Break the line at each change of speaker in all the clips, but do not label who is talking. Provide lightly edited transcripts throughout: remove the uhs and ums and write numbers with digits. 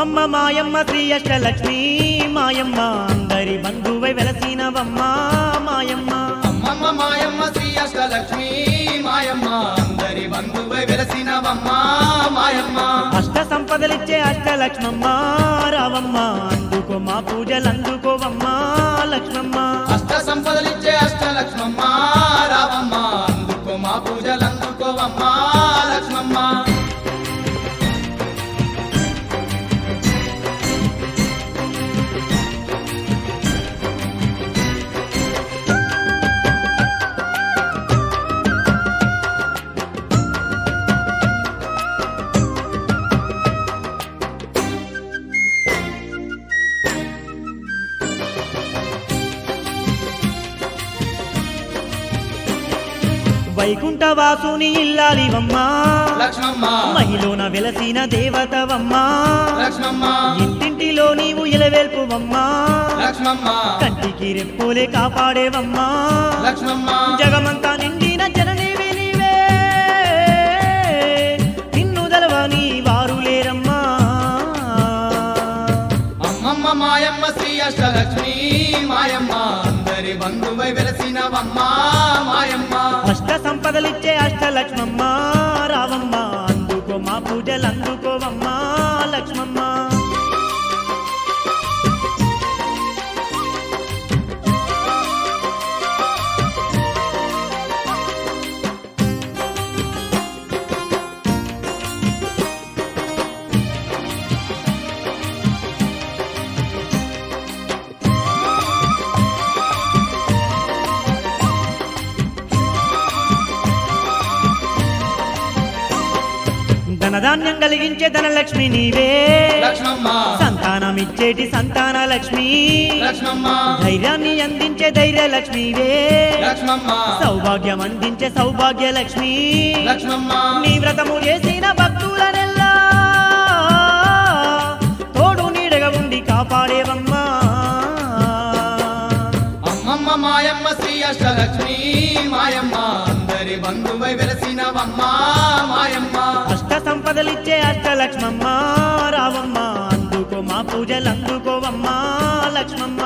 అమ్మమ్మ మాయమ్మ శ్రీ అష్టలక్ష్మి మాయమ్మ అందరి బంధువై వెలసినవమ్మ మాయమ్మ
అమ్మమ్మ మాయమ్మ శ్రీ అష్టలక్ష్మి మాయమ్మ అందరి బంధువై వెలసినవమ్మ మాయమ్మ
అష్ట సంపదలిచ్చే అష్టలక్ష్మమ్మ రావమ్మ అందుకో మా పూజలందుకోవమ్మ లక్ష్మమ్మ
అష్ట సంపదలిచ్చే అష్టలక్ష్మమ్మ రావమ్మ అందుకో మా పూజలందుకోవమ్మ లక్ష్మమ్మ
వైకుంఠవాసుని ఇల్లాలివమ్మ
లక్ష్మమ్మ
మహిళన వెలసిన దేవతవమ్మ
లక్ష్మమ్మ
ఇంటింటిలో నీవు ఇలవేల్పువమ్మ
లక్ష్మమ్మ
కంటికి రెప్పులే కాపాడేవమ్మ
లక్ష్మమ్మ
జగమంతా నిండిన జననీవి నీవే నిన్ను దలవని వారు లేరమ్మా
అమ్మమ్మ మాయమ్మ శ్రీ అష్టలక్ష్మి మాయమ్మ అందరి బంధువై వెలసినవమ్మ మాయమ్మ
అష్ట సంపదలిచ్చే అష్టలక్ష్మమ్మ రావమ్మ అందుకో మా పూజలందుకోవమ్మ లక్ష్మమ్మ ధనధాన్యం కలిగించే ధనలక్ష్మి నీవే
లక్ష్మమ్మ
సంతానమిచ్చేటి సంతాన లక్ష్మి
లక్ష్మమ్మ
ధైర్యాన్ని అందించే ధైర్యలక్ష్మివే
లక్ష్మమ్మ
సౌభాగ్యం అందించే సౌభాగ్య లక్ష్మి
లక్ష్మమ్మ
నీ వ్రతము చేసిన భక్తులనెల్లా తోడు నీడగా ఉండి కాపాడేవమ్మా
అమ్మమ్మ మాయమ్మ శ్రీ అష్టలక్ష్మి మాయమ్మ అందరి బంధువై వెలసినవమ్మ మాయమ్మ
అష్ట సంపదలిచ్చే అష్టలక్ష్మమ్మ రావమ్మ అందుకో మా పూజలందుకోవమ్మ లక్ష్మమ్మ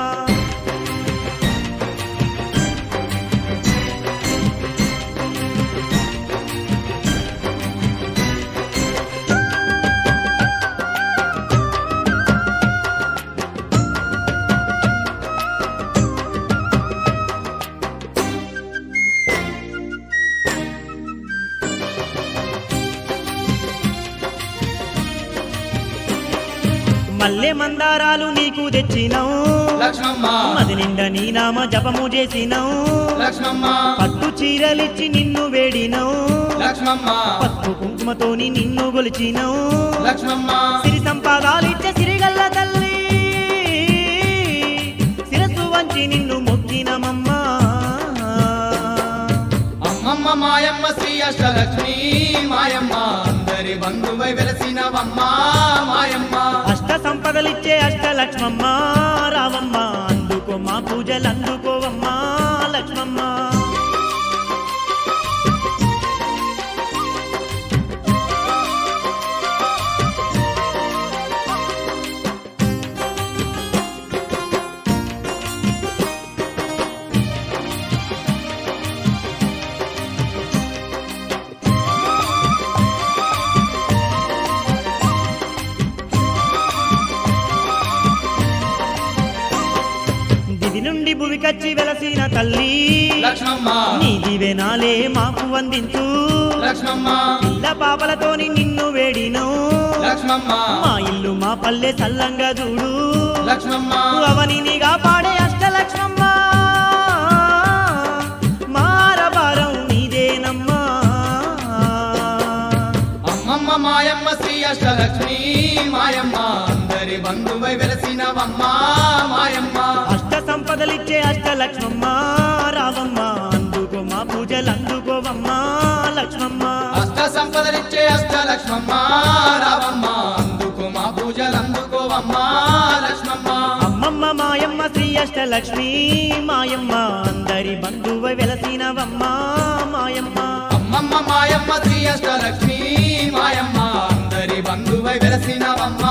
మల్లె మందారాలు నీకు తెచ్చినావు
లక్ష్మమ్మ
మది నిండా నీ నామ జపము చేసినావు
లక్ష్మమ్మ
పట్టు చీరలిచ్చి నిన్ను వేడినావు
లక్ష్మమ్మ
పసుపు కుంకుమతోని నిన్ను గొలిచినావు
లక్ష్మమ్మ
సిరి సంపాదాలిచ్చే సిరిగల్ల తల్లి శిరస్సు వంచి నిన్ను మొక్కినమమ్మా
అమ్మమ్మ మాయమ్మ శ్రీ అష్టలక్ష్మి మాయమ్మ అందరి బంధువై వెలసినవమ్మ మాయమ్మ
అష్ట సంపదలిచ్చే అష్టలక్ష్మమ్మ రావమ్మ అందుకో మా పూజలందుకోవమ్మ లక్ష్మమ్మ దివి నుండి భువికచ్చి వెలసిన తల్లి
లక్ష్మమ్మ
నీ దివెనాలే మాకు అందించు
లక్ష్మమ్మ
పిల్ల పాపలతోని నిన్ను వేడిను
లక్ష్మమ్మ
మా ఇల్లు మా పల్లె సల్లంగా చూడు
లక్ష్మమ్మ
అవనినిగా పాడే అష్టలక్ష్మమ్మ మారబారం నీదేనమ్మా
అమ్మమ్మ మాయమ్మ శ్రీ అష్టలక్ష్మి మాయమ్మ అందరి బంధువై వెలసినవమ్మ మాయమ్మ
అష్ట సంపదలిచ్చే అష్టలక్ష్మమ్మ రావమ్మ అందుకో మా పూజలందుకోవమ్మ లక్ష్మమ్మ
అష్ట సంపదలిచ్చే అష్టలక్ష్మమ్మ రావమ్మ అందుకో మా పూజలందుకోవమ్మ లక్ష్మమ్మ
అమ్మమ్మ మాయమ్మ శ్రీ అష్టలక్ష్మి మాయమ్మ అందరి బంధువై వెలసినవమ్మ మాయమ్మ
అమ్మమ్మ మాయమ్మ శ్రీ అష్టలక్ష్మి మాయమ్మ అందరి బంధువై వెలసినవమ్మ